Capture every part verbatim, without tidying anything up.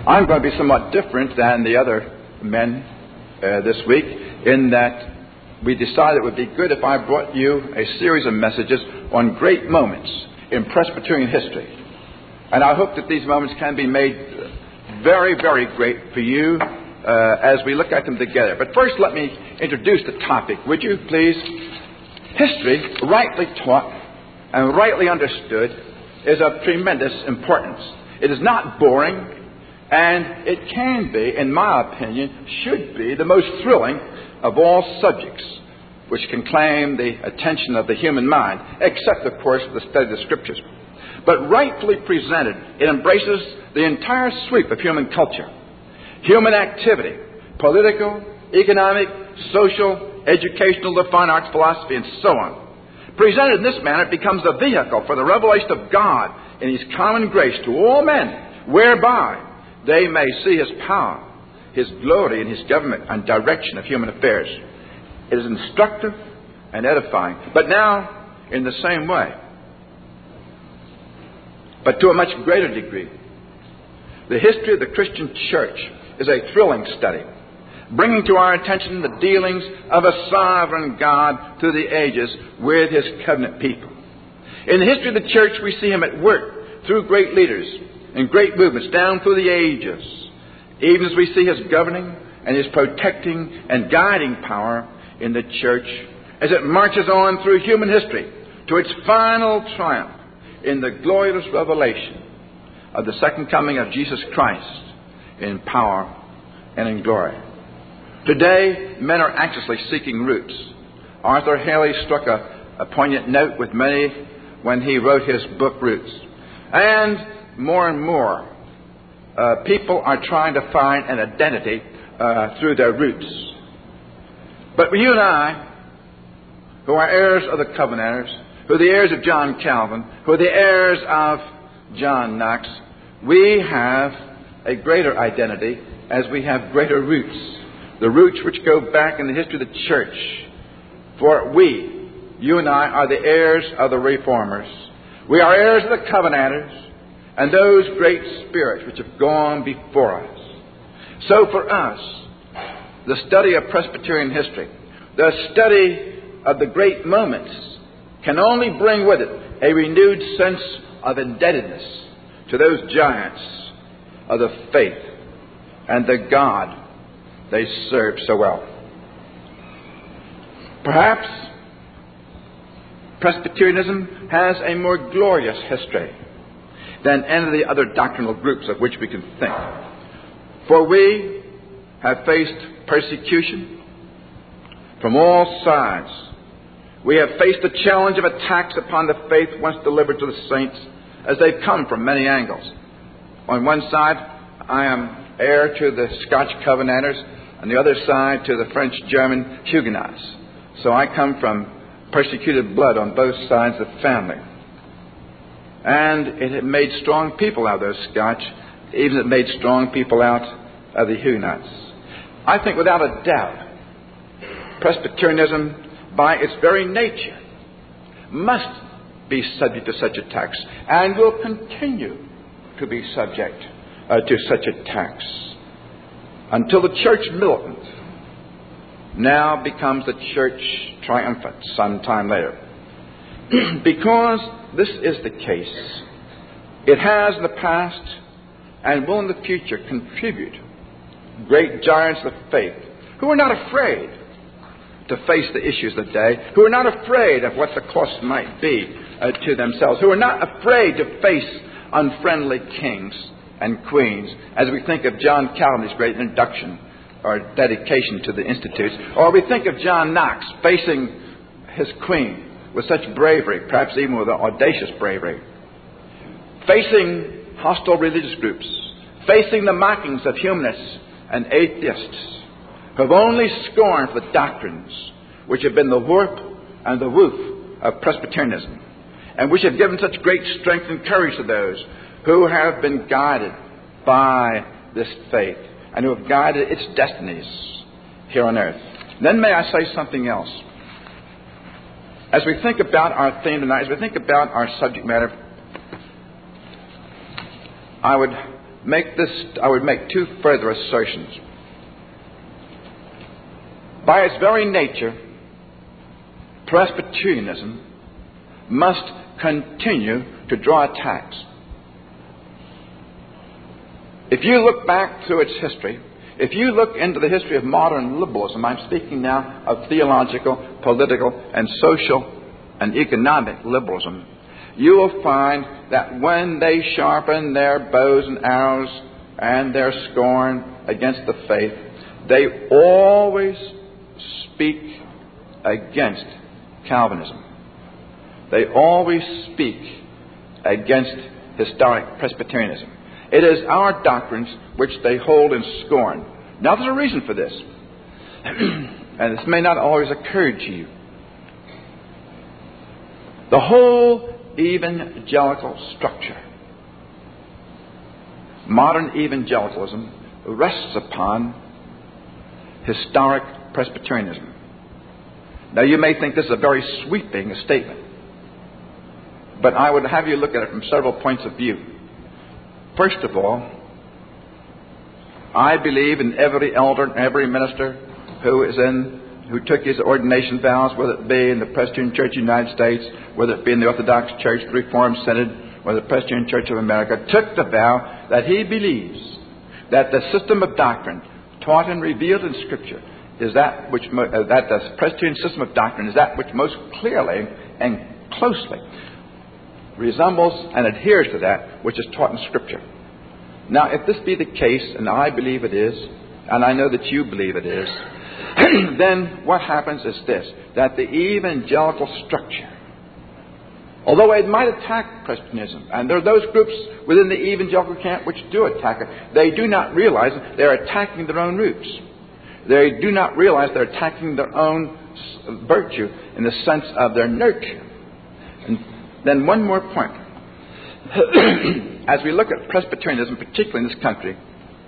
I'm going to be somewhat different than the other men uh, this week in that we decided it would be good if I brought you a series of messages on great moments in Presbyterian history. And I hope that these moments can be made very, very great for you uh, as we look at them together. But first, let me introduce the topic, would you please? History, rightly taught and rightly understood, is of tremendous importance. It is not boring, and it can be, in my opinion, should be the most thrilling of all subjects which can claim the attention of the human mind, except, of course, the study of the Scriptures. But rightfully presented, it embraces the entire sweep of human culture, human activity, political, economic, social, educational, the fine arts, philosophy, and so on. Presented in this manner, it becomes a vehicle for the revelation of God in His common grace to all men, whereby they may see His power, His glory, and His government and direction of human affairs. It is instructive and edifying, but now in the same way, but to a much greater degree. The history of the Christian church is a thrilling study, bringing to our attention the dealings of a sovereign God through the ages with His covenant people. In the history of the church, we see Him at work through great leaders and great movements down through the ages, even as we see His governing and His protecting and guiding power in the church as it marches on through human history to its final triumph in the glorious revelation of the second coming of Jesus Christ in power and in glory. Today, men are anxiously seeking roots. Arthur Haley struck a, a poignant note with many when he wrote his book, Roots. And more and more, uh, people are trying to find an identity uh, through their roots. But you and I, who are heirs of the Covenanters, who are the heirs of John Calvin, who are the heirs of John Knox, we have a greater identity as we have greater roots. The roots which go back in the history of the church. For we, you and I, are the heirs of the Reformers. We are heirs of the Covenanters and those great spirits which have gone before us. So for us, the study of Presbyterian history, the study of the great moments, can only bring with it a renewed sense of indebtedness to those giants of the faith and the God they serve so well. Perhaps Presbyterianism has a more glorious history than any of the other doctrinal groups of which we can think. For we have faced persecution from all sides. We have faced the challenge of attacks upon the faith once delivered to the saints as they've come from many angles. On one side, I am heir to the Scotch Covenanters, on the other side to the French-German Huguenots. So I come from persecuted blood on both sides of the family. And it had made strong people out of those Scotch, even it made strong people out of the Huguenots. I think without a doubt, Presbyterianism, by its very nature, must be subject to such attacks and will continue to be subject uh, to such attacks until the church militant now becomes the church triumphant sometime later. Because this is the case, it has in the past and will in the future contribute great giants of faith who are not afraid to face the issues of the day, who are not afraid of what the cost might be uh, to themselves, who are not afraid to face unfriendly kings and queens, as we think of John Calvin's great introduction or dedication to the Institutes, or we think of John Knox facing his queen with such bravery, perhaps even with an audacious bravery, facing hostile religious groups, facing the mockings of humanists and atheists, who have only scorned the doctrines which have been the warp and the woof of Presbyterianism, and which have given such great strength and courage to those who have been guided by this faith and who have guided its destinies here on earth. Then may I say something else. As we think about our theme tonight, as we think about our subject matter, I would make this, I would make two further assertions. By its very nature, Presbyterianism must continue to draw attacks. If you look back through its history, if you look into the history of modern liberalism, I'm speaking now of theological, political, and social and economic liberalism, you will find that when they sharpen their bows and arrows and their scorn against the faith, they always speak against Calvinism. They always speak against historic Presbyterianism. It is our doctrines which they hold in scorn. Now, there's a reason for this. And this may not always occur to you. The whole evangelical structure, modern evangelicalism, rests upon historic Presbyterianism. Now, you may think this is a very sweeping statement, but I would have you look at it from several points of view. First of all, I believe in every elder and every minister who is in, who took his ordination vows, whether it be in the Presbyterian Church of the United States, whether it be in the Orthodox Church, the Reformed Synod, or the Presbyterian Church of America, took the vow that he believes that the system of doctrine taught and revealed in Scripture is that which, mo- uh, that the Presbyterian system of doctrine is that which most clearly and closely resembles and adheres to that which is taught in Scripture. Now, if this be the case, and I believe it is, and I know that you believe it is, then what happens is this, that the evangelical structure, although it might attack Presbyterianism, and there are those groups within the evangelical camp which do attack it, they do not realize they're attacking their own roots. They do not realize they're attacking their own virtue in the sense of their nurture. And then one more point. As we look at Presbyterianism, particularly in this country,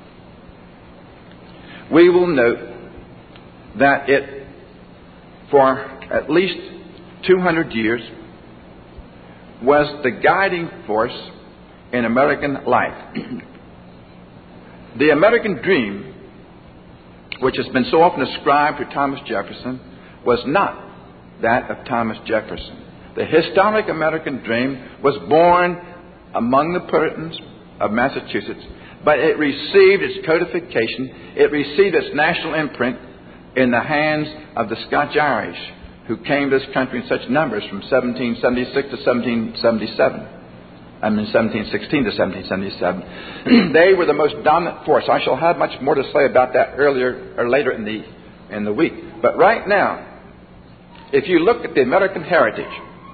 we will note that it, for at least two hundred years, was the guiding force in American life. The American dream, which has been so often ascribed to Thomas Jefferson, was not that of Thomas Jefferson. The historic American dream was born among the Puritans of Massachusetts, but it received its codification, it received its national imprint in the hands of the Scotch-Irish, who came to this country in such numbers from seventeen seventy-six to seventeen seventy-seven. I mean, seventeen sixteen to seventeen seventy-seven. They were the most dominant force. I shall have much more to say about that earlier or later in the in the week. But right now, if you look at the American heritage,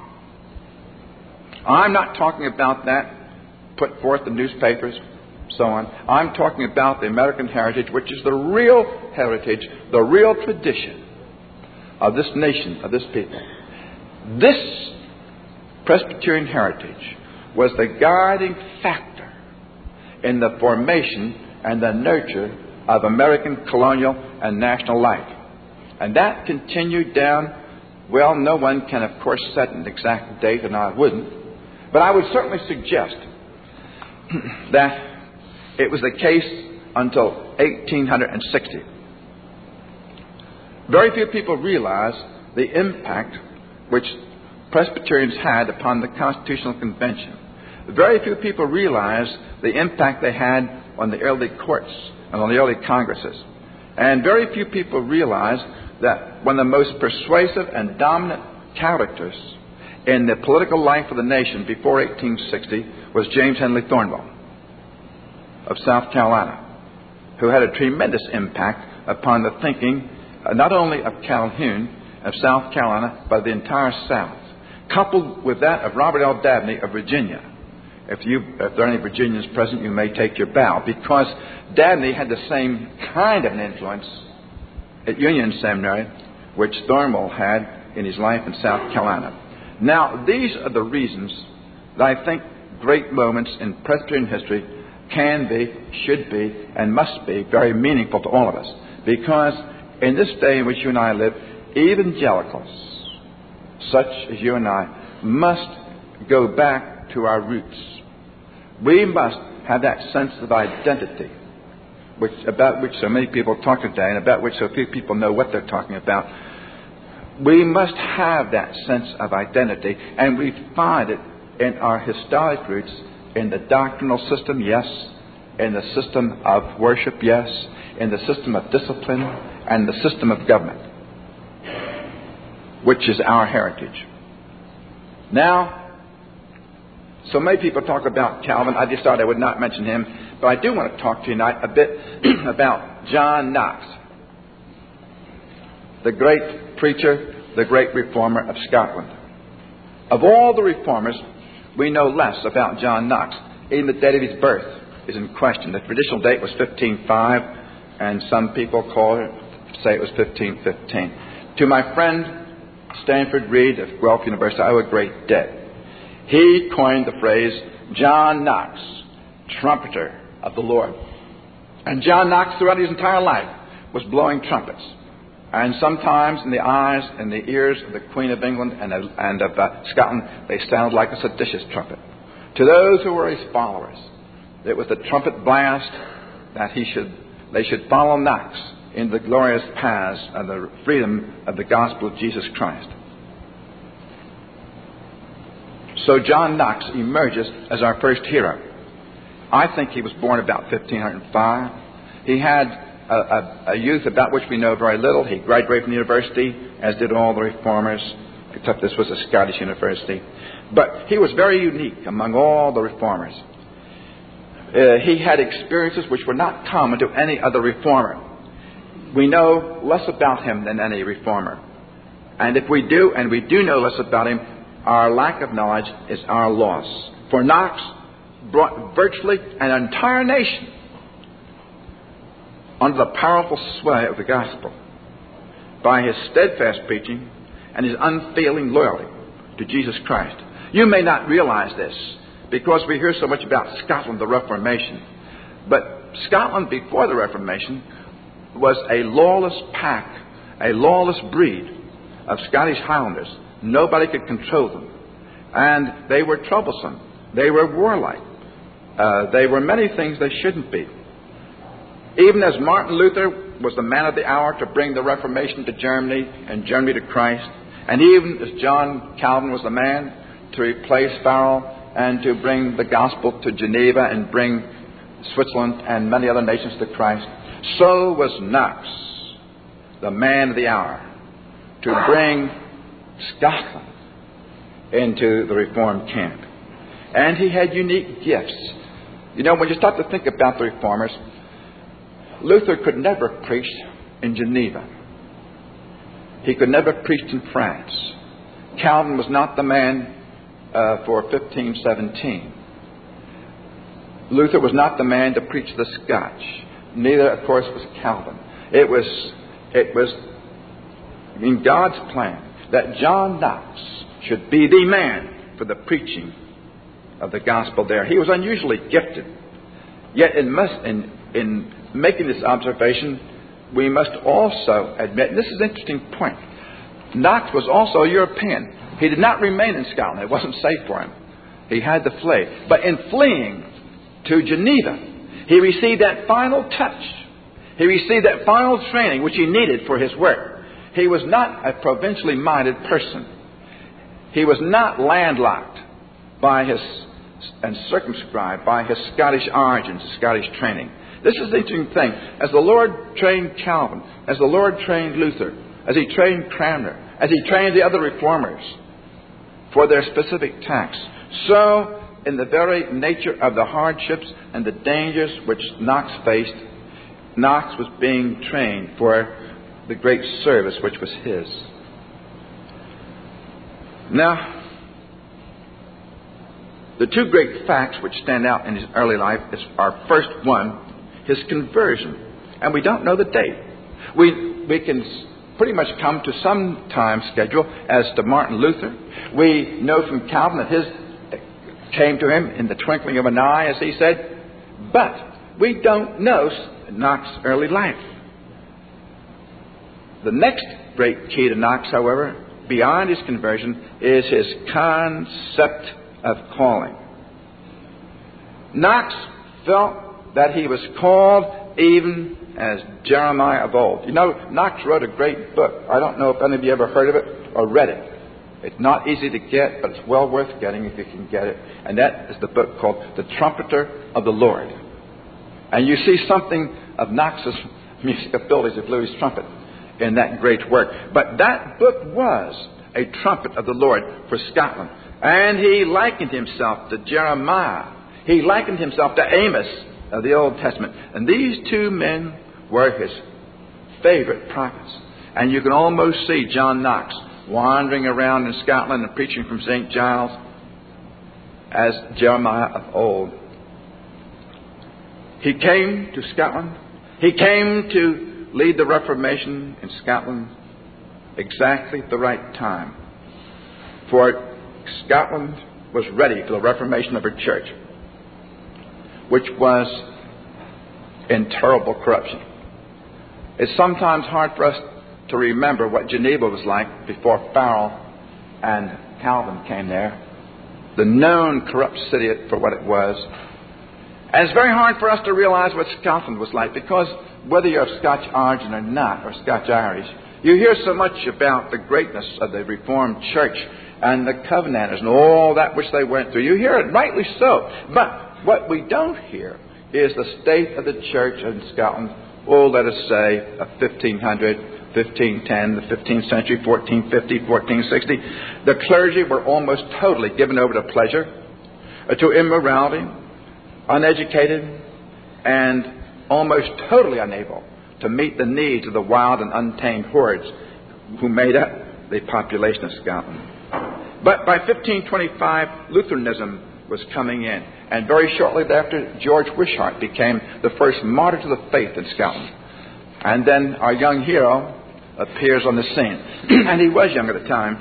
I'm not talking about that put forth in newspapers, so on. I'm talking about the American heritage, which is the real heritage, the real tradition of this nation, of this people. This Presbyterian heritage was the guiding factor in the formation and the nurture of American colonial and national life. And that continued down, well, no one can, of course, set an exact date, and I wouldn't. But I would certainly suggest that it was the case until eighteen sixty. Very few people realize the impact which Presbyterians had upon the Constitutional Convention. Very few people realize the impact they had on the early courts and on the early Congresses. And very few people realize that one of the most persuasive and dominant characters in the political life of the nation before eighteen sixty was James Henry Thornwell of South Carolina, who had a tremendous impact upon the thinking uh, not only of Calhoun of South Carolina, but the entire South. Coupled with that of Robert L. Dabney of Virginia. If you, if there are any Virginians present, you may take your bow, because Dabney had the same kind of an influence at Union Seminary which Thornwell had in his life in South Carolina. Now, these are the reasons that I think great moments in Presbyterian history can be, should be, and must be very meaningful to all of us. Because in this day in which you and I live, evangelicals, such as you and I, must go back to our roots. We must have that sense of identity, which about which so many people talk today, and about which so few people know what they're talking about. We must have that sense of identity, and we find it in our historic roots, in the doctrinal system, yes, in the system of worship, yes, in the system of discipline, and the system of government, which is our heritage. Now, so many people talk about Calvin. I decided I would not mention him, but I do want to talk to you tonight a bit about John Knox, the great preacher, the great reformer of Scotland. Of all the reformers, we know less about John Knox. Even the date of his birth is in question. The traditional date was fifteen oh five, and some people call it, say it was fifteen fifteen. To my friend Stanford Reed of Guelph University, I owe a great debt. He coined the phrase, John Knox, trumpeter of the Lord. And John Knox, throughout his entire life, was blowing trumpets. And sometimes in the eyes and the ears of the Queen of England and of, and of uh, Scotland, they sounded like a seditious trumpet. To those who were his followers, it was the trumpet blast that he should, they should follow Knox in the glorious paths of the freedom of the gospel of Jesus Christ. So John Knox emerges as our first hero. I think he was born about fifteen oh five. He had a, a, a youth about which we know very little. He graduated from the university, as did all the reformers, except this was a Scottish university. But he was very unique among all the reformers. Uh, he had experiences which were not common to any other reformer. We know less about him than any reformer. And if we do, and we do know less about him, our lack of knowledge is our loss. For Knox brought virtually an entire nation under the powerful sway of the gospel by his steadfast preaching and his unfailing loyalty to Jesus Christ. You may not realize this because we hear so much about Scotland, the Reformation. But Scotland before the Reformation was a lawless pack, a lawless breed of Scottish Highlanders. Nobody could control them. And they were troublesome. They were warlike. Uh, they were many things they shouldn't be. Even as Martin Luther was the man of the hour to bring the Reformation to Germany and Germany to Christ, and even as John Calvin was the man to replace Farel and to bring the gospel to Geneva and bring Switzerland and many other nations to Christ, so was Knox the man of the hour to bring Scotland into the Reformed camp. And he had unique gifts. You know, when you start to think about the Reformers, Luther could never have preached in Geneva. He could never have preached in France. Calvin was not the man uh, for fifteen seventeen. Luther was not the man to preach the Scotch. Neither, of course, was Calvin. It was, it was in God's plan that John Knox should be the man for the preaching of the gospel there. He was unusually gifted. Yet in, must, in, in making this observation, we must also admit, and this is an interesting point, Knox was also a European. He did not remain in Scotland. It wasn't safe for him. He had to flee. But in fleeing to Geneva, he received that final touch. He received that final training which he needed for his work. He was not a provincially minded person. He was not landlocked by his and circumscribed by his Scottish origins, his Scottish training. This is the interesting thing. As the Lord trained Calvin, as the Lord trained Luther, as he trained Cranmer, as he trained the other reformers for their specific tasks, so in the very nature of the hardships and the dangers which Knox faced, Knox was being trained for the great service which was his. Now, the two great facts which stand out in his early life is our first one, his conversion. And we don't know the date. We, we can pretty much come to some time schedule as to Martin Luther. We know from Calvin that his came to him in the twinkling of an eye, as he said. But we don't know Knox's early life. The next great key to Knox, however, beyond his conversion, is his concept of calling. Knox felt that he was called even as Jeremiah of old. You know, Knox wrote a great book. I don't know if any of you ever heard of it or read it. It's not easy to get, but it's well worth getting if you can get it. And that is the book called The Trumpeter of the Lord. And you see something of Knox's music abilities, he blew his trumpet in that great work. But that book was a trumpet of the Lord for Scotland. And he likened himself to Jeremiah. He likened himself to Amos of the Old Testament. And these two men were his favorite prophets. And you can almost see John Knox wandering around in Scotland and preaching from Saint Giles as Jeremiah of old. He came to Scotland. He came to lead the Reformation in Scotland exactly at the right time. For Scotland was ready for the Reformation of her church, which was in terrible corruption. It's sometimes hard for us to remember what Geneva was like before Farel and Calvin came there, the known corrupt city for what it was. And it's very hard for us to realize what Scotland was like, because whether you're of Scotch origin or not, or Scotch-Irish, you hear so much about the greatness of the Reformed Church and the Covenanters and all that which they went through. You hear it, rightly so. But what we don't hear is the state of the church in Scotland, oh, let us say, of fifteen hundred, fifteen ten, the fifteenth century, fourteen fifty, fourteen sixty. The clergy were almost totally given over to pleasure, uh, to immorality, uneducated, and almost totally unable to meet the needs of the wild and untamed hordes who made up the population of Scotland. But by fifteen twenty-five, Lutheranism was coming in. And very shortly thereafter, George Wishart became the first martyr to the faith in Scotland. And then our young hero appears on the scene. And he was young at the time.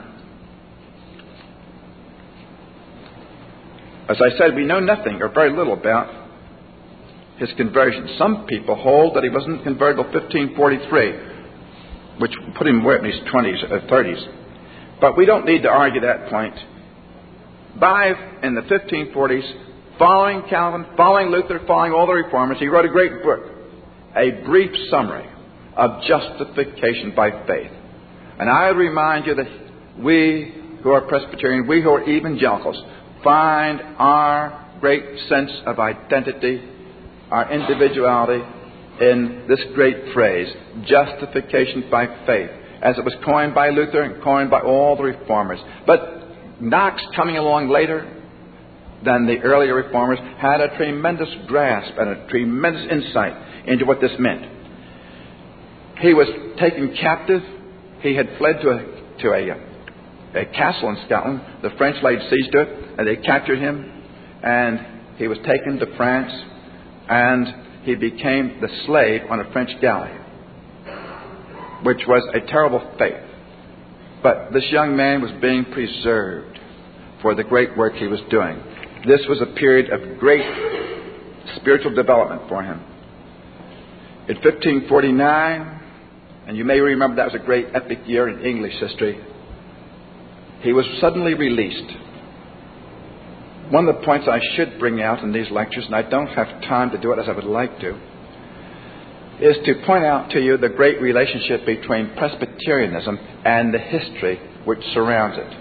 As I said, we know nothing or very little about his conversion. Some people hold that he wasn't converted until fifteen forty-three, which put him way in his twenties or thirties. But we don't need to argue that point. By in the fifteen forties, following Calvin, following Luther, following all the reformers, he wrote a great book, a brief summary of justification by faith. And I would remind you that we who are Presbyterian, we who are evangelicals, find our great sense of identity, our individuality in this great phrase, justification by faith, as it was coined by Luther and coined by all the reformers. But Knox, coming along later than the earlier reformers, had a tremendous grasp and a tremendous insight into what this meant. He was taken captive. He had fled to a, to a, a castle in Scotland. The French laid siege to it, and they captured him, and he was taken to France, and he became the slave on a French galley, which was a terrible fate. But this young man was being preserved for the great work he was doing. This was a period of great spiritual development for him. In fifteen forty-nine, and you may remember that was a great epic year in English history, he was suddenly released. One of the points I should bring out in these lectures, and I don't have time to do it as I would like to, is to point out to you the great relationship between Presbyterianism and the history which surrounds it.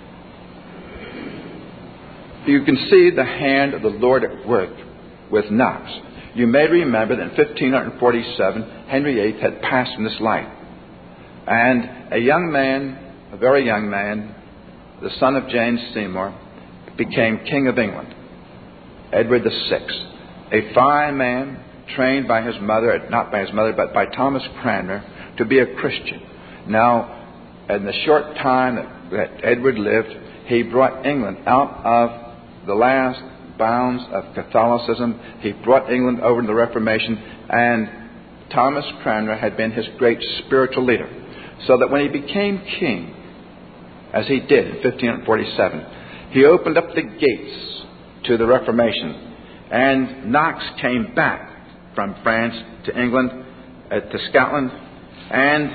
You can see the hand of the Lord at work with Knox. You may remember that in fifteen forty-seven, Henry the eighth had passed from this life. And a young man, a very young man, the son of James Seymour, became King of England, Edward the sixth. A fine man, trained by his mother, not by his mother, but by Thomas Cranmer, to be a Christian. Now, in the short time that, that Edward lived, he brought England out of the last bounds of Catholicism. He brought England over to the Reformation, and Thomas Cranmer had been his great spiritual leader. So that when he became king, as he did in fifteen forty-seven, he opened up the gates to the Reformation. And Knox came back from France to England, uh, to Scotland, and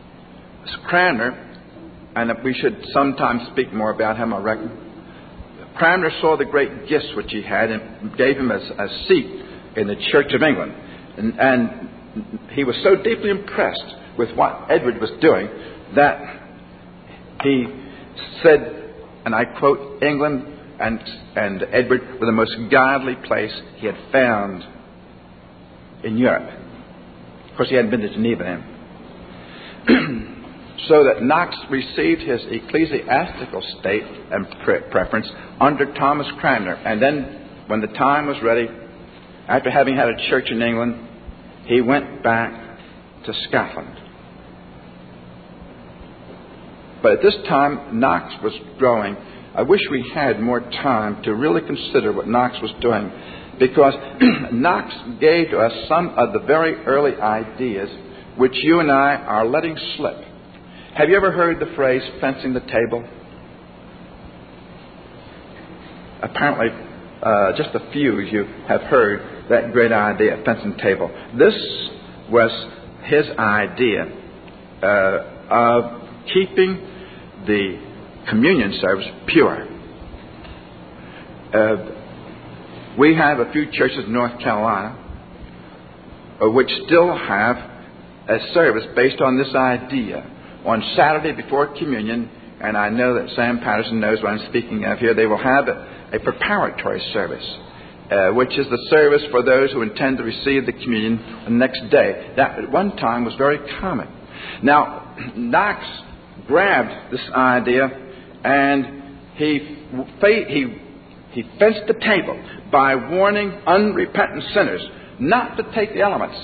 Cranmer, and we should sometimes speak more about him, I reckon, Cranmer saw the great gifts which he had and gave him a, a seat in the Church of England. And, and he was so deeply impressed with what Edward was doing that he said, and I quote, England and, and Edward were the most godly place he had found in Europe. Of course, he hadn't been to Geneva then. So that Knox received his ecclesiastical state and pre- preference under Thomas Cranmer. And then, when the time was ready, after having had a church in England, he went back to Scotland. But at this time, Knox was growing. I wish we had more time to really consider what Knox was doing, because Knox gave to us some of the very early ideas which you and I are letting slip. Have you ever heard the phrase fencing the table? Apparently, uh, just a few of you have heard that great idea, fencing the table. This was his idea uh, of keeping the communion service pure. Uh, we have a few churches in North Carolina uh, which still have a service based on this idea. On Saturday before communion, and I know that Sam Patterson knows what I'm speaking of here, they will have a, a preparatory service, uh, which is the service for those who intend to receive the communion the next day. That at one time was very common. Now, Knox grabbed this idea and he he he fenced the table by warning unrepentant sinners not to take the elements,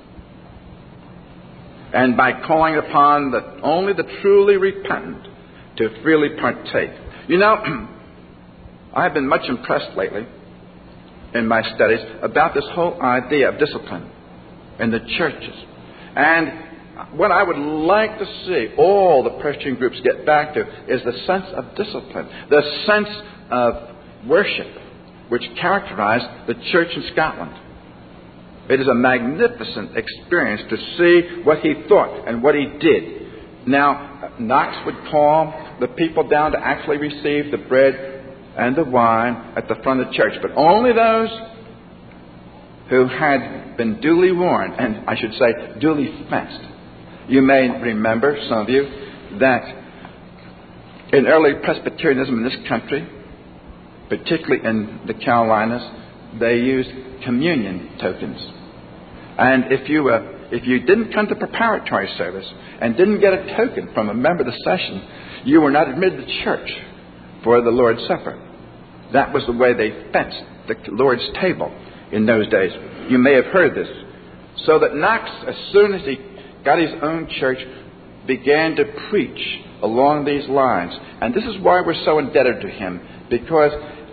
and by calling upon the, only the truly repentant to freely partake. You know, I've been much impressed lately in my studies about this whole idea of discipline in the churches. And what I would like to see all the Presbyterian groups get back to is the sense of discipline, the sense of worship which characterized the church in Scotland. It is a magnificent experience to see what he thought and what he did. Now, Knox would call the people down to actually receive the bread and the wine at the front of the church, but only those who had been duly warned, and I should say duly fenced. You may remember, some of you, that in early Presbyterianism in this country, particularly in the Carolinas, they used communion tokens. And if you uh, if you didn't come to preparatory service and didn't get a token from a member of the session, you were not admitted to church for the Lord's Supper. That was the way they fenced the Lord's table in those days. You may have heard this. So that Knox, as soon as he got his own church, began to preach along these lines. And this is why we're so indebted to him, because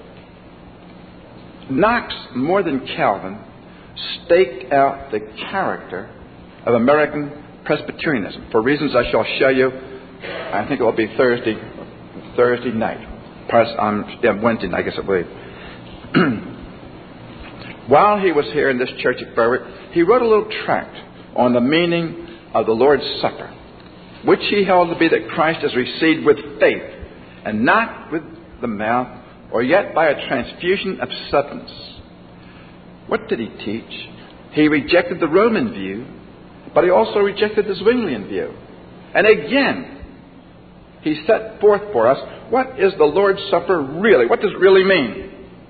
Knox, more than Calvin, staked out the character of American Presbyterianism for reasons I shall show you. I think it will be Thursday, Thursday night. Perhaps on yeah, Wednesday night, I guess it will be. While he was here in this church at Berwick, he wrote a little tract on the meaning of the Lord's Supper, which he held to be that Christ is received with faith, and not with the mouth, or yet by a transfusion of substance. What did he teach? He rejected the Roman view, but he also rejected the Zwinglian view. And again, he set forth for us, what is the Lord's Supper really? What does it really mean?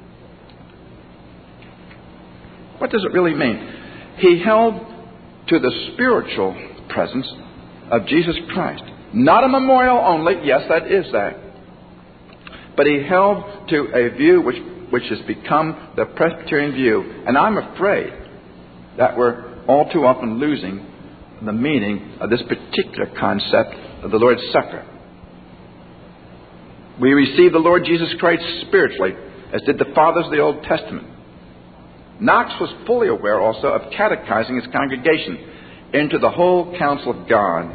What does it really mean? He held to the spiritual presence of Jesus Christ. Not a memorial only. Yes, that is that. But he held to a view which, which has become the Presbyterian view. And I'm afraid that we're all too often losing the meaning of this particular concept of the Lord's Supper. We receive the Lord Jesus Christ spiritually, as did the fathers of the Old Testament. Knox was fully aware also of catechizing his congregation into the whole counsel of God.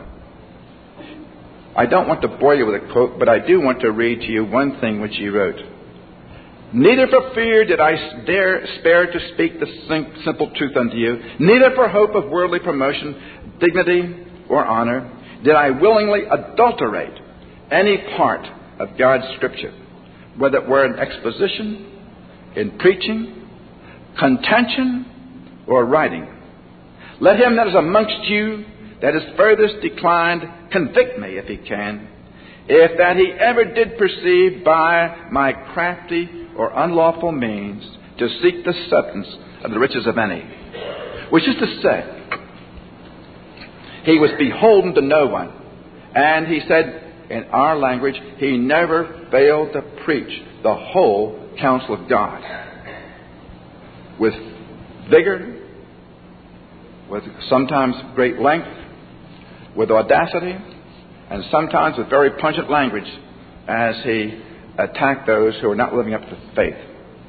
I don't want to bore you with a quote, but I do want to read to you one thing which he wrote. Neither for fear did I dare spare to speak the simple truth unto you, neither for hope of worldly promotion, dignity, or honor, did I willingly adulterate any part of God's Scripture. whether it were in exposition, in preaching, contention, or writing. Let him that is amongst you that is furthest declined convict me, if he can, if that he ever did perceive by my crafty or unlawful means to seek the substance of the riches of any. Which is to say, he was beholden to no one. And he said, in our language, he never failed to preach the whole counsel of God with vigor, with sometimes great length, with audacity, and sometimes with very pungent language as he attacked those who were not living up to faith.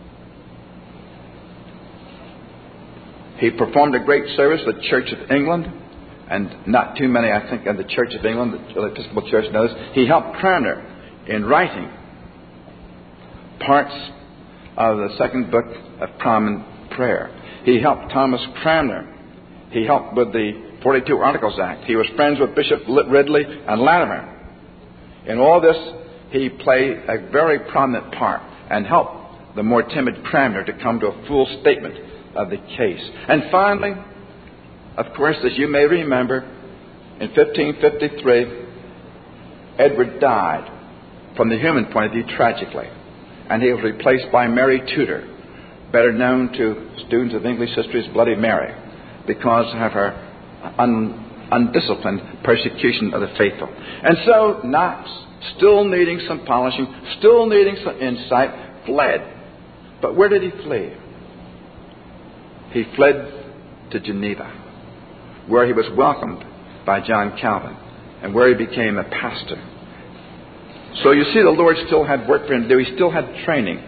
He performed a great service for the Church of England, and not too many, I think, in the Church of England, the Episcopal Church knows. He helped Cranmer in writing parts of the second book of Common Prayer. He helped Thomas Cranmer. He helped with the forty-two Articles Act. He was friends with Bishop Ridley and Latimer. In all this, he played a very prominent part and helped the more timid Cranmer to come to a full statement of the case. And finally, of course, as you may remember, in fifteen fifty-three, Edward died from the human point of view tragically. And he was replaced by Mary Tudor, better known to students of English history as Bloody Mary, because of her un- undisciplined persecution of the faithful. And so Knox, still needing some polishing, still needing some insight, fled. But where did he flee? He fled to Geneva, where he was welcomed by John Calvin and where he became a pastor. So you see, the Lord still had work for him to do. He still had training.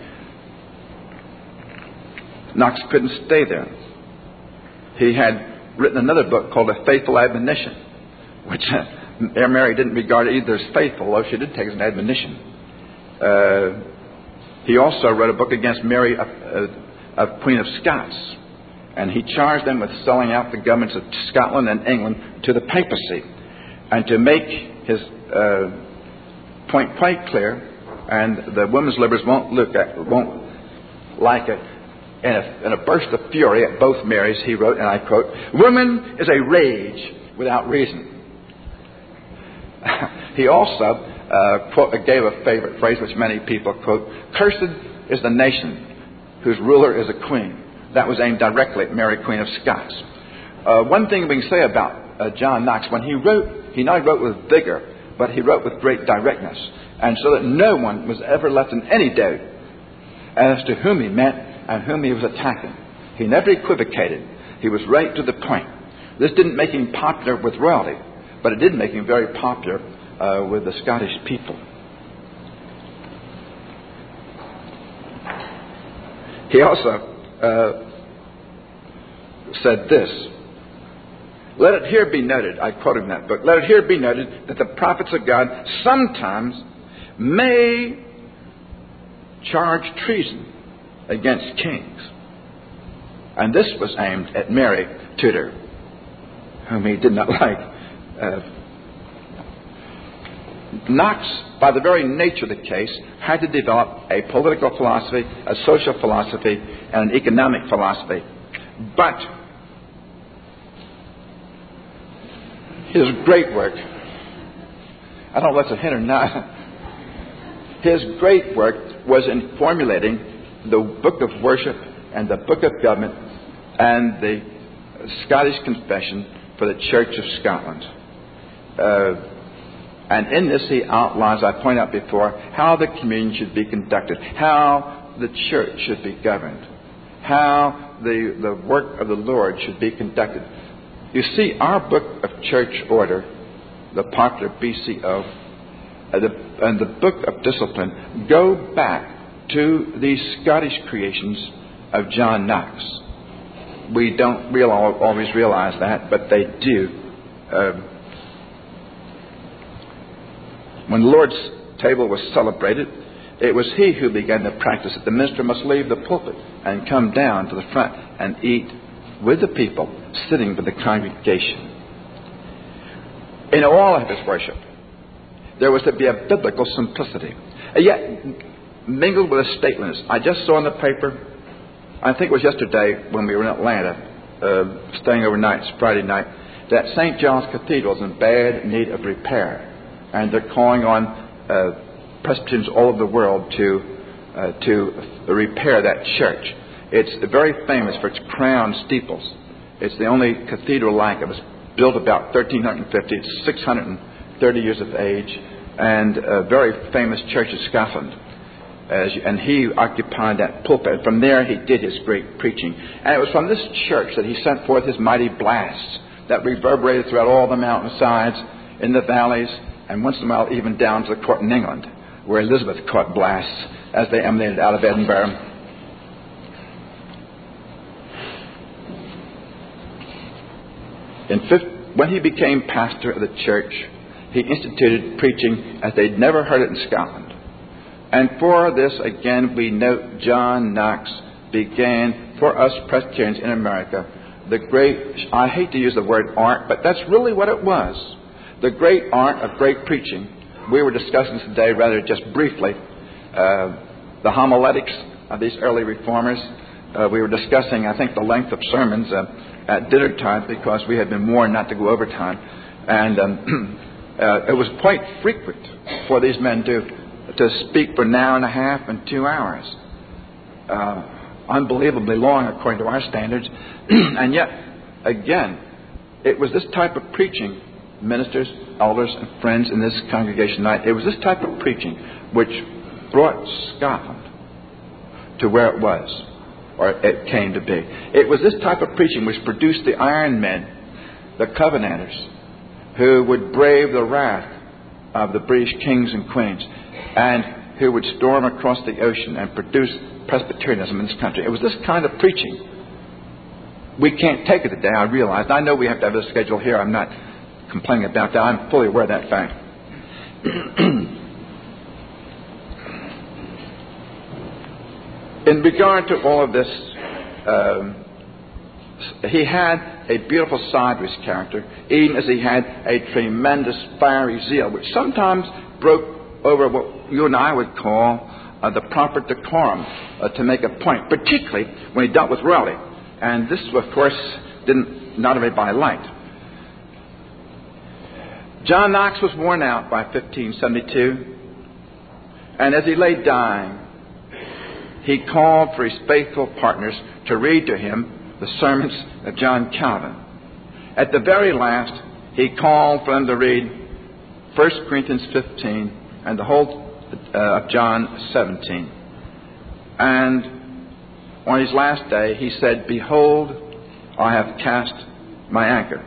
Knox couldn't stay there. He had written another book called A Faithful Admonition, which uh, Mary didn't regard either as faithful, though she did take it as an admonition. Uh, he also wrote a book against Mary, uh, uh, Queen of Scots, and he charged them with selling out the governments of Scotland and England to the papacy. And to make his uh, point quite clear, and the women's liberals won't look at, won't like it, in a, in a burst of fury at both Marys, he wrote, and I quote, "Woman is a rage without reason." He also uh, quote, gave a favorite phrase which many people quote, "Cursed is the nation whose ruler is a queen." That was aimed directly at Mary, Queen of Scots. Uh, one thing we can say about uh, John Knox, when he wrote, he not only wrote with vigor, but he wrote with great directness, and so that no one was ever left in any doubt as to whom he meant and whom he was attacking. He never equivocated. He was right to the point. This didn't make him popular with royalty, but it did make him very popular uh, with the Scottish people. He also uh, said this, "Let it here be noted," I quote him that book, "let it here be noted that the prophets of God sometimes may charge treason against kings." And this was aimed at Mary Tudor, whom he did not like. Uh, Knox, by the very nature of the case, had to develop a political philosophy, a social philosophy, and an economic philosophy. But his great work, I don't know if that's a hint or not, his great work was in formulating the Book of Worship and the Book of Government and the Scottish Confession for the Church of Scotland. Uh, and in this he outlines, I pointed out before, how the communion should be conducted, how the church should be governed, how the, the work of the Lord should be conducted. You see, our Book of Church Order, the popular B C O, uh, the, and the Book of Discipline go back to these Scottish creations of John Knox. We don't real, always realize that, but they do. Uh, when the Lord's table was celebrated, it was he who began the practice that the minister must leave the pulpit and come down to the front and eat with the people, sitting with the congregation. In all of his worship, there was to be a biblical simplicity. And yet, mingled with a stateliness. I just saw in the paper, I think it was yesterday when we were in Atlanta, uh, staying overnight, it's Friday night, that Saint John's Cathedral is in bad need of repair. And they're calling on uh, Presbyterians all over the world to uh, to repair that church. It's very famous for its crown steeples. It's the only cathedral like it. It was built about thirteen fifty. It's six hundred thirty years of age, and a very famous church in Scotland. As, and he occupied that pulpit. From there he did his great preaching. And it was from this church that he sent forth his mighty blasts that reverberated throughout all the mountainsides, in the valleys, and once in a while even down to the court in England, where Elizabeth caught blasts as they emanated out of Edinburgh. In fifth, when he became pastor of the church, he instituted preaching as they'd never heard it in Scotland. And for this, again, we note John Knox began, for us Presbyterians in America, the great, I hate to use the word art, but that's really what it was. The great art of great preaching. We were discussing today, rather just briefly, uh, the homiletics of these early reformers. Uh, we were discussing, I think, the length of sermons uh, at dinner time because we had been warned not to go overtime. And um, uh, it was quite frequent for these men to to speak for an hour and a half and two hours. Uh, unbelievably long according to our standards. And yet, again, it was this type of preaching, ministers, elders, and friends in this congregation tonight, it was this type of preaching which brought Scotland to where it was, or it came to be. It was this type of preaching which produced the Iron Men, the Covenanters, who would brave the wrath of the British kings and queens, and who would storm across the ocean and produce Presbyterianism in this country. It was this kind of preaching. We can't take it today, I realize. I know we have to have a schedule here. I'm not complaining about that. I'm fully aware of that fact. In regard to all of this, um, he had a beautiful side to his character, even as he had a tremendous fiery zeal, which sometimes broke over what you and I would call uh, the proper decorum uh, to make a point, particularly when he dealt with royalty. And this, of course, didn't not everybody liked. John Knox was worn out by fifteen seventy-two, and as he lay dying, he called for his faithful partners to read to him the sermons of John Calvin. At the very last, he called for them to read First Corinthians fifteen and the whole uh, of John seventeen. And on his last day, he said, "Behold, I have cast my anchor."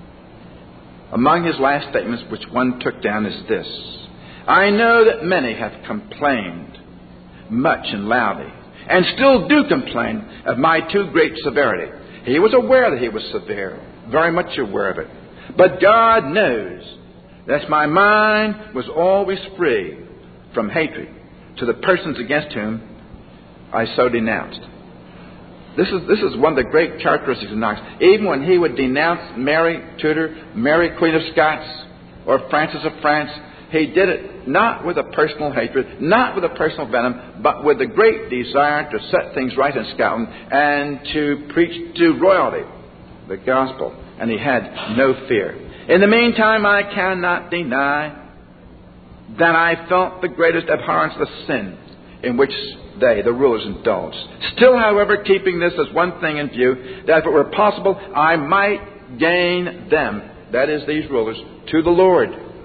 Among his last statements, which one took down, is this: "I know that many have complained much and loudly, and still do complain of my too great severity." He was aware that he was severe, very much aware of it. "But God knows that my mind was always free from hatred to the persons against whom I so denounced." This is this is one of the great characteristics of Knox. Even when he would denounce Mary Tudor, Mary Queen of Scots, or Francis of France, he did it not with a personal hatred, not with a personal venom, but with a great desire to set things right in Scotland and to preach to royalty the gospel. And he had no fear. "In the meantime, I cannot deny that I felt the greatest abhorrence of the sin in which they, the rulers, indulged. Still, however, keeping this as one thing in view, that if it were possible, I might gain them," that is, these rulers, "to the Lord.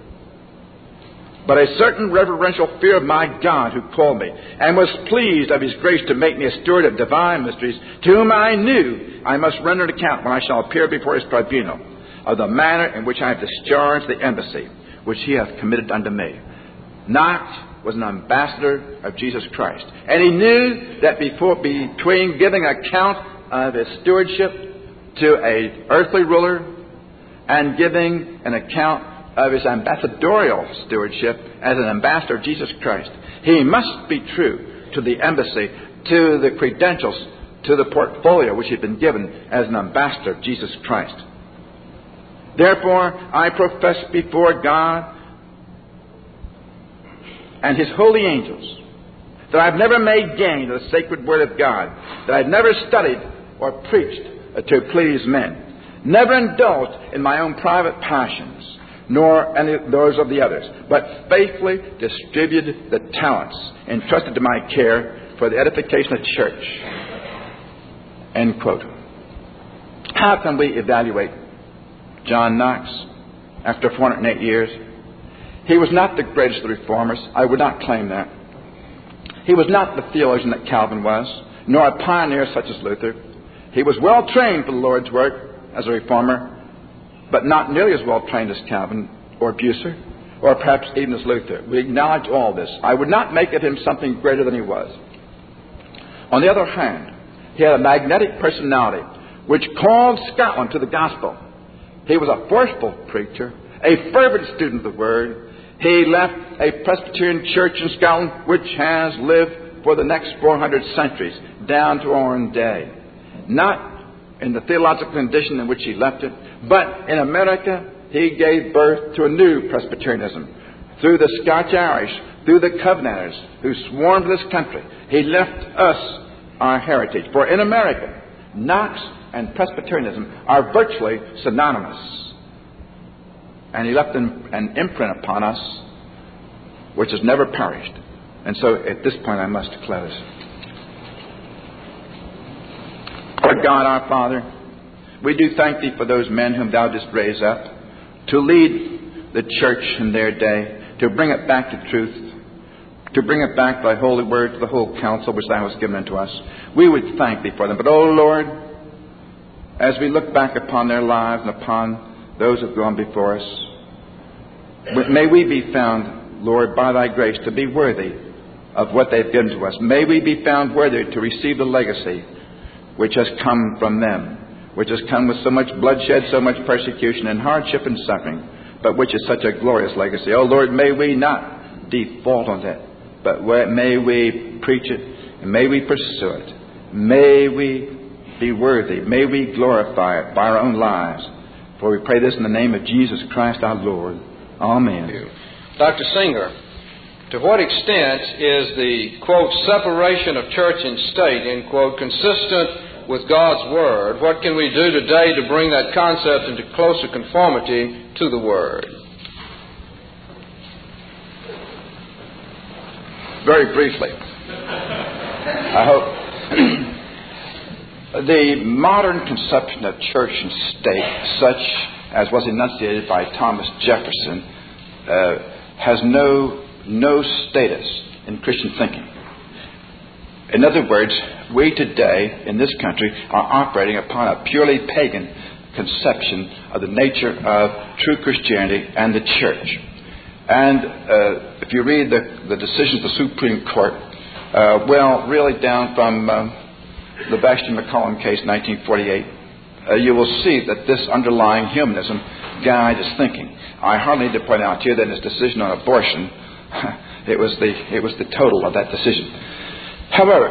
But a certain reverential fear of my God who called me, and was pleased of his grace to make me a steward of divine mysteries, to whom I knew I must render an account when I shall appear before his tribunal, of the manner in which I have discharged the embassy which he hath committed unto me." Knox was an ambassador of Jesus Christ. And he knew that before between giving account of his stewardship to a earthly ruler and giving an account of his ambassadorial stewardship as an ambassador of Jesus Christ, he must be true to the embassy, to the credentials, to the portfolio which he had been given as an ambassador of Jesus Christ. "Therefore, I profess before God and his holy angels that I've never made gain of the sacred word of God, that I've never studied or preached to please men, never indulged in my own private passions, nor any of those of the others, but faithfully distributed the talents entrusted to my care for the edification of the church. End quote. How can we evaluate John Knox after four hundred eight years? He was not the greatest of the reformers. I would not claim that. He was not the theologian that Calvin was, nor a pioneer such as Luther. He was well trained for the Lord's work as a reformer, but not nearly as well trained as Calvin or Bucer, or perhaps even as Luther. We acknowledge all this. I would not make of him something greater than he was. On the other hand, he had a magnetic personality which called Scotland to the gospel. He was a forceful preacher, a fervent student of the Word. He left a Presbyterian church in Scotland which has lived for the next four hundred centuries, down to our own day. Not in the theological condition in which he left it, but in America, he gave birth to a new Presbyterianism. Through the Scotch-Irish, through the Covenanters who swarmed this country, he left us our heritage. For in America, Knox and Presbyterianism are virtually synonymous. And he left an, an imprint upon us which has never perished. And so at this point I must close. Lord God, our Father, we do thank Thee for those men whom Thou didst raise up to lead the church in their day, to bring it back to truth, to bring it back Thy holy word to the whole counsel which Thou hast given unto us. We would thank Thee for them. But, O Lord, as we look back upon their lives and upon those who have gone before us, may we be found, Lord, by Thy grace, to be worthy of what they've given to us. May we be found worthy to receive the legacy which has come from them, which has come with so much bloodshed, so much persecution and hardship and suffering, but which is such a glorious legacy. Oh, Lord, may we not default on that, but may we preach it, and may we pursue it. May we be worthy. May we glorify it by our own lives. For we pray this in the name of Jesus Christ our Lord. Amen. Doctor Singer, to what extent is the, quote, separation of church and state, end quote, consistent with God's Word? What can we do today to bring that concept into closer conformity to the Word? Very briefly, I hope. The modern conception of church and state, such as was enunciated by Thomas Jefferson, uh, has no no status in Christian thinking. In other words, we today in this country are operating upon a purely pagan conception of the nature of true Christianity and the church. And uh, if you read the, the decisions of the Supreme Court, uh, well, really down from uh, the Bastion McCollum case, nineteen forty-eight, uh, you will see that this underlying humanism guides his thinking. I hardly need to point out to you that in his decision on abortion, it was the it was the total of that decision. However,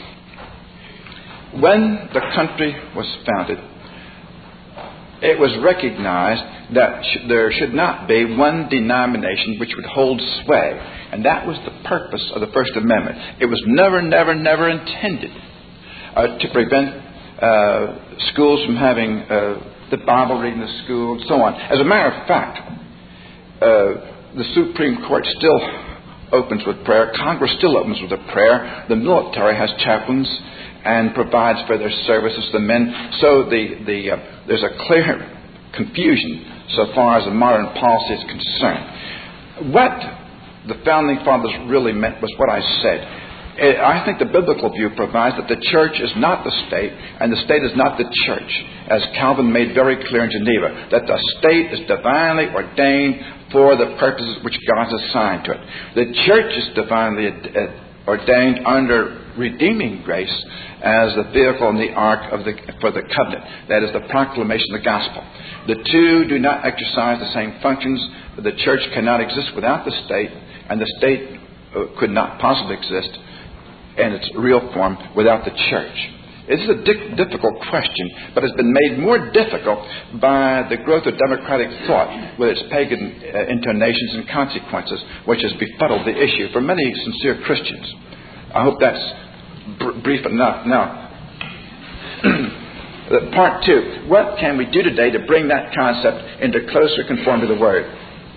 when the country was founded, it was recognized that sh- there should not be one denomination which would hold sway, and that was the purpose of the First Amendment. It was never, never, never intended uh, to prevent uh, schools from having uh, the Bible reading in the school, and so on. As a matter of fact, uh, the Supreme Court still opens with prayer. Congress still opens with a prayer. The military has chaplains and provides for their services to the men. So the, the, uh, there's a clear confusion so far as the modern policy is concerned. What the Founding Fathers really meant was what I said. I think the biblical view provides that the church is not the state and the state is not the church, as Calvin made very clear in Geneva, that the state is divinely ordained for the purposes which God has assigned to it. The church is divinely ordained under redeeming grace as the vehicle and the ark of the, for the covenant. That is the proclamation of the gospel. The two do not exercise the same functions. The church cannot exist without the state, and the state could not possibly exist in its real form without the church. This is a di- difficult question, but it's been made more difficult by the growth of democratic thought with its pagan uh, intonations and consequences, which has befuddled the issue for many sincere Christians. I hope that's br- brief enough. Now, part two, what can we do today to bring that concept into closer conformity to the Word?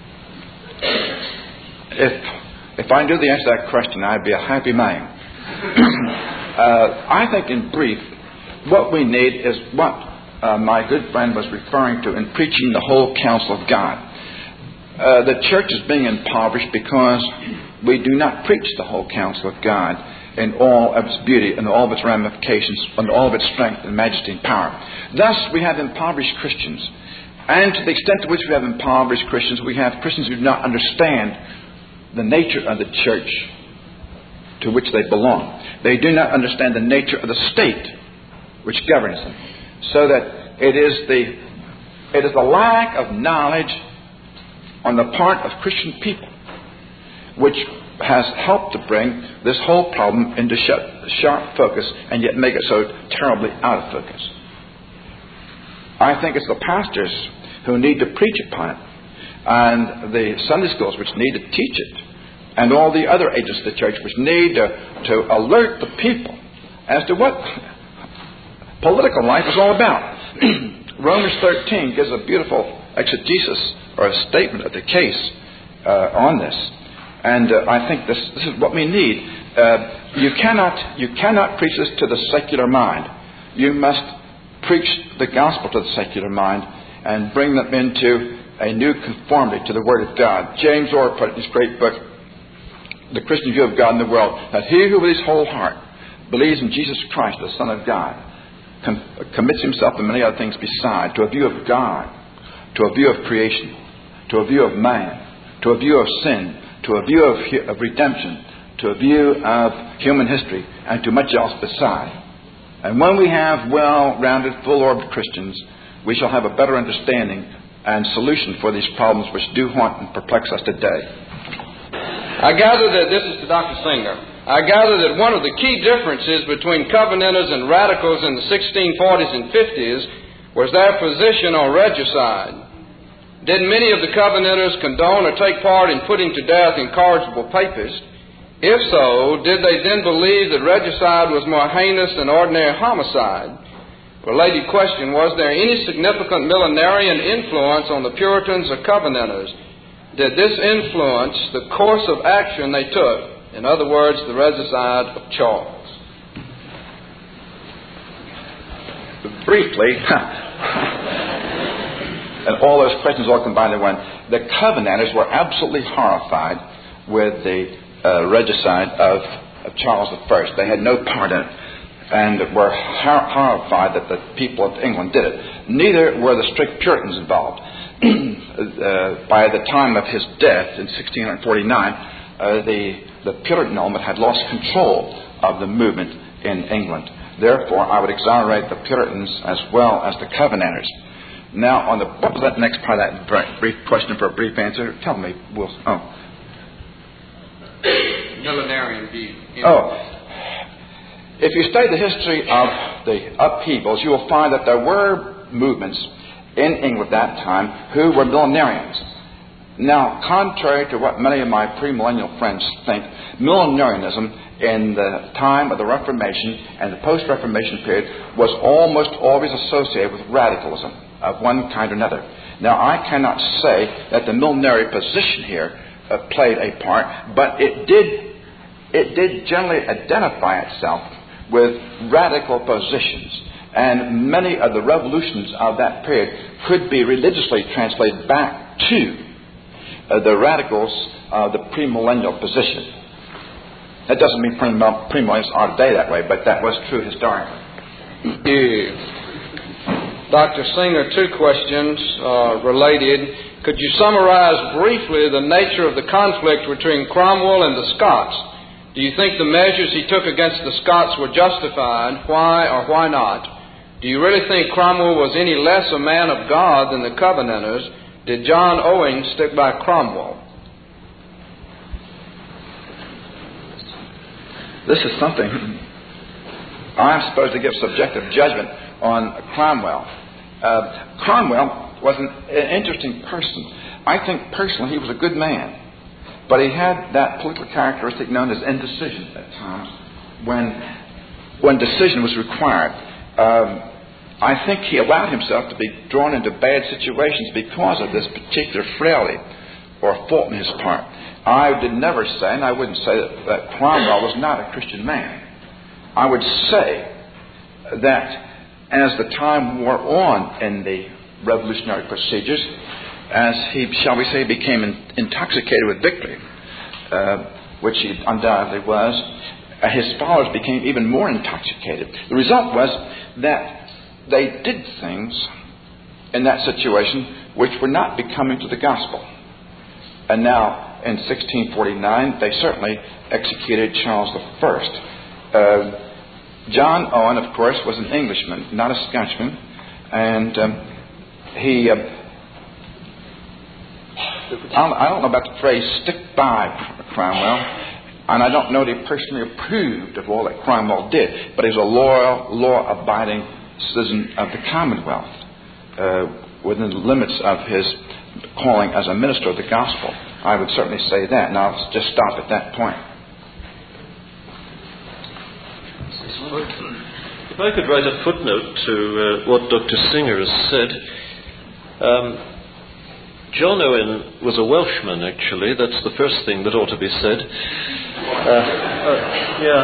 If if I knew the answer to that question, I'd be a happy man. uh, I think in brief, what we need is what uh, my good friend was referring to in preaching the whole counsel of God. Uh, the church is being impoverished because we do not preach the whole counsel of God in all of its beauty and all of its ramifications and all of its strength and majesty and power. Thus, we have impoverished Christians. And to the extent to which we have impoverished Christians, we have Christians who do not understand the nature of the church to which they belong. They do not understand the nature of the state which governs them. So that it is the it is the lack of knowledge on the part of Christian people which has helped to bring this whole problem into sharp focus and yet make it so terribly out of focus. I think it's the pastors who need to preach upon it, and the Sunday schools which need to teach it, and all the other agents of the church which need to, to alert the people as to what political life is all about. Romans thirteen gives a beautiful exegesis or a statement of the case uh, on this. And uh, I think this, this is what we need. Uh, you cannot you cannot preach this to the secular mind. You must preach the gospel to the secular mind and bring them into a new conformity to the Word of God. James Orr put in his great book, The Christian View of God in the World, that he who with his whole heart believes in Jesus Christ, the Son of God, com- commits himself to many other things beside, to a view of God, to a view of creation, to a view of man, to a view of sin, to a view of, of redemption, to a view of human history, and to much else beside. And when we have well-rounded, full-orbed Christians, we shall have a better understanding and solution for these problems which do haunt and perplex us today. I gather that, this is to Doctor Singer, I gather that one of the key differences between Covenanters and Radicals in the sixteen forties and fifties was their position on regicide. Did many of the Covenanters condone or take part in putting to death incorrigible papists? If so, did they then believe that regicide was more heinous than ordinary homicide? Related question, was there any significant millenarian influence on the Puritans or Covenanters? Did this influence the course of action they took? In other words, the regicide of Charles. Briefly, and all those questions all combined in one, the Covenanters were absolutely horrified with the uh, regicide of, of Charles the First. They had no part in it, and were hor- horrified that the people of England did it. Neither were the strict Puritans involved. uh, by the time of his death in sixteen forty-nine, uh, the, the Puritan element had lost control of the movement in England. Therefore, I would exonerate the Puritans as well as the Covenanters. Now, on the what was that next part of that brief question for a brief answer? Tell me, Will. Oh. Millenarian view. Oh. If you study the history of the upheavals, you will find that there were movements in England at that time who were millenarians. Now, contrary to what many of my premillennial friends think, millenarianism in the time of the Reformation and the post-Reformation period was almost always associated with radicalism of one kind or another. Now, I cannot say that the millenary position here uh, played a part, but it did it did generally identify itself with radical positions. And many of the revolutions of that period could be religiously translated back to uh, the radicals of the premillennial position. That doesn't mean premillennials are today that way, but that was true historically. Doctor Singer, two questions uh, related. Could you summarize briefly the nature of the conflict between Cromwell and the Scots? Do you think the measures he took against the Scots were justified? Why or why not? Do you really think Cromwell was any less a man of God than the Covenanters? Did John Owen stick by Cromwell? This is something I'm supposed to give subjective judgment on Cromwell. Uh, Cromwell was an, an interesting person. I think personally he was a good man, but he had that political characteristic known as indecision at times, when when decision was required. Um, I think he allowed himself to be drawn into bad situations because of this particular frailty or fault in his part. I did never say, and I wouldn't say that, that Cromwell was not a Christian man. I would say that as the time wore on in the revolutionary procedures, as he, shall we say, became in, intoxicated with victory, uh, which he undoubtedly was, uh, his followers became even more intoxicated. The result was that they did things in that situation which were not becoming to the gospel. And now, in sixteen forty-nine, they certainly executed Charles the First. Uh, John Owen, of course, was an Englishman, not a Scotchman, and um, he, uh, I don't know about the phrase stick by Cromwell, and I don't know that he personally approved of all that Cromwell did, but he was a loyal, law-abiding citizen of the Commonwealth uh, within the limits of his calling as a minister of the gospel. I would certainly say that, and I'll just stop at that point. If I could write a footnote to uh, what Doctor Singer has said. Um, John Owen was a Welshman, actually. That's the first thing that ought to be said. Uh, uh, yeah.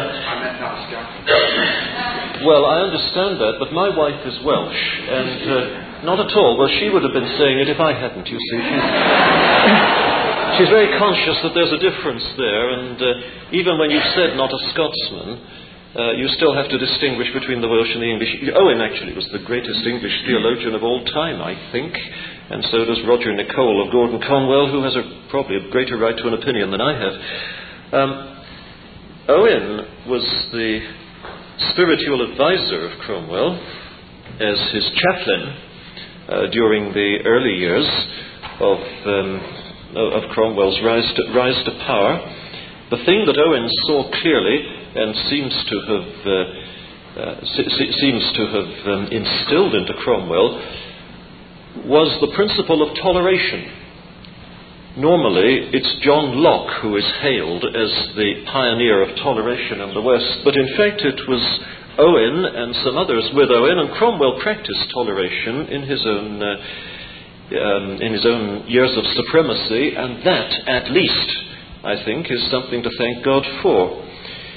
Well, I understand that, but my wife is Welsh, and uh, not at all. Well, she would have been saying it if I hadn't, you see. She's, she's very conscious that there's a difference there, and uh, even when you've said not a Scotsman, Uh, you still have to distinguish between the Welsh and the English. Owen actually was the greatest English theologian of all time, I think, and so does Roger Nicole of Gordon Conwell, who has a, probably a greater right to an opinion than I have. Um, Owen was the spiritual advisor of Cromwell as his chaplain uh, during the early years of, um, of Cromwell's rise to, rise to power. The thing that Owen saw clearly and seems to have uh, uh, se- seems to have um, instilled into Cromwell was the principle of toleration. Normally, it's John Locke who is hailed as the pioneer of toleration in the West, but in fact it was Owen and some others with Owen, and Cromwell practiced toleration in his own uh, um, in his own years of supremacy, and that, at least, I think, is something to thank God for.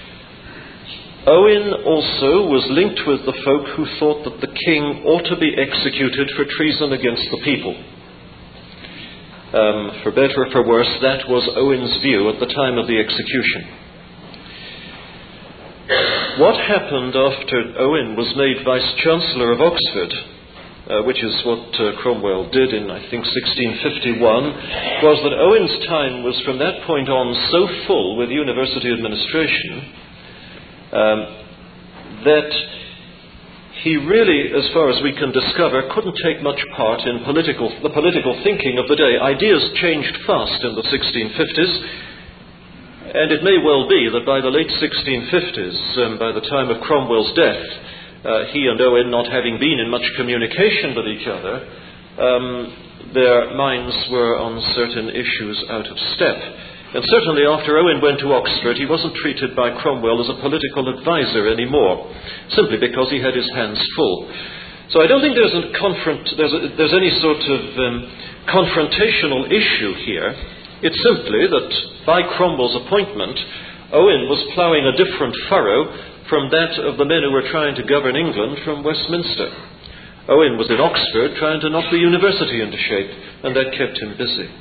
Owen also was linked with the folk who thought that the king ought to be executed for treason against the people. Um, for better or for worse, that was Owen's view at the time of the execution. What happened after Owen was made Vice-Chancellor of Oxford, uh, which is what uh, Cromwell did in, I think, sixteen fifty-one, was that Owen's time was from that point on so full with university administration Um, that he really, as far as we can discover, couldn't take much part in political, the political thinking of the day. Ideas changed fast in the sixteen fifties, and it may well be that by the late sixteen fifties, um, by the time of Cromwell's death, uh, he and Owen not having been in much communication with each other, um, their minds were on certain issues out of step. And certainly after Owen went to Oxford, he wasn't treated by Cromwell as a political advisor anymore, simply because he had his hands full. So I don't think there's, a confront, there's, a, there's any sort of um, confrontational issue here. It's simply that by Cromwell's appointment, Owen was ploughing a different furrow from that of the men who were trying to govern England from Westminster. Owen was in Oxford trying to knock the university into shape, and that kept him busy.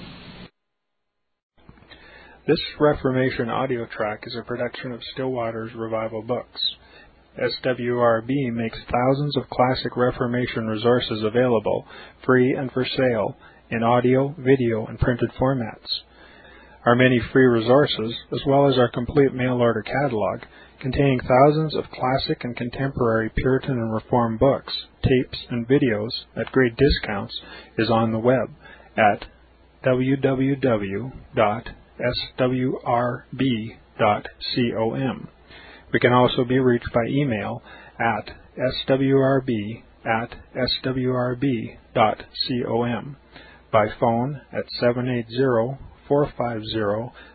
This Reformation audio track is a production of Stillwater's Revival Books. S W R B makes thousands of classic Reformation resources available, free and for sale, in audio, video, and printed formats. Our many free resources, as well as our complete mail-order catalog, containing thousands of classic and contemporary Puritan and Reformed books, tapes, and videos at great discounts, is on the web at w w w dot s w r b dot com. We can also be reached by email at s w r b at s w r b dot com, by phone at seven eight zero, four five zero,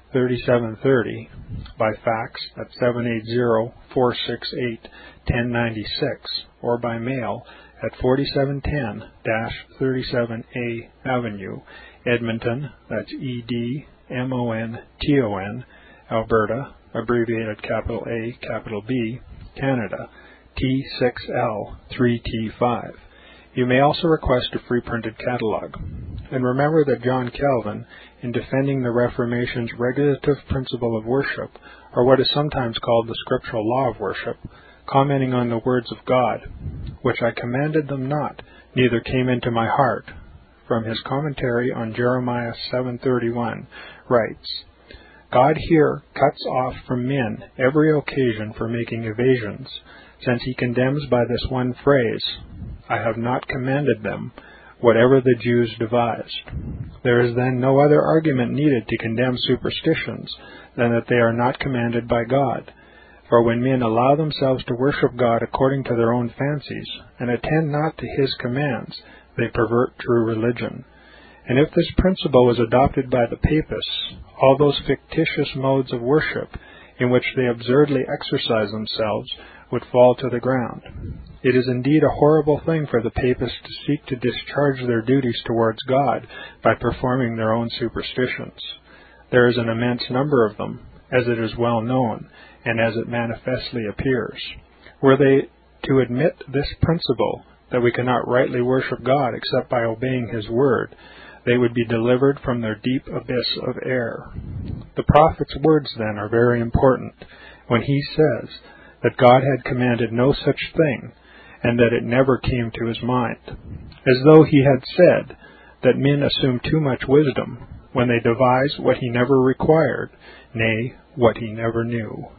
thirty-seven thirty, by fax at seven eight zero, four six eight, one zero nine six, or by mail at forty-seven ten thirty-seven A Avenue, Edmonton, that's E D M O N T O N, Alberta, abbreviated capital A, capital B, Canada, T six L three T five. You may also request a free printed catalog. And remember that John Calvin, in defending the Reformation's regulative principle of worship, or what is sometimes called the scriptural law of worship, commenting on the words of God, which I commanded them not, neither came into my heart, from his commentary on Jeremiah seven thirty-one, writes, God here cuts off from men every occasion for making evasions, since he condemns by this one phrase, I have not commanded them, whatever the Jews devised. There is then no other argument needed to condemn superstitions than that they are not commanded by God. For when men allow themselves to worship God according to their own fancies, and attend not to his commands, they pervert true religion. And if this principle was adopted by the Papists, all those fictitious modes of worship in which they absurdly exercise themselves would fall to the ground. It is indeed a horrible thing for the Papists to seek to discharge their duties towards God by performing their own superstitions. There is an immense number of them, as it is well known, and as it manifestly appears. Were they to admit this principle, that we cannot rightly worship God except by obeying his word, they would be delivered from their deep abyss of error. The prophet's words, then, are very important, when he says that God had commanded no such thing, and that it never came to his mind, as though he had said that men assume too much wisdom when they devise what he never required, nay, what he never knew.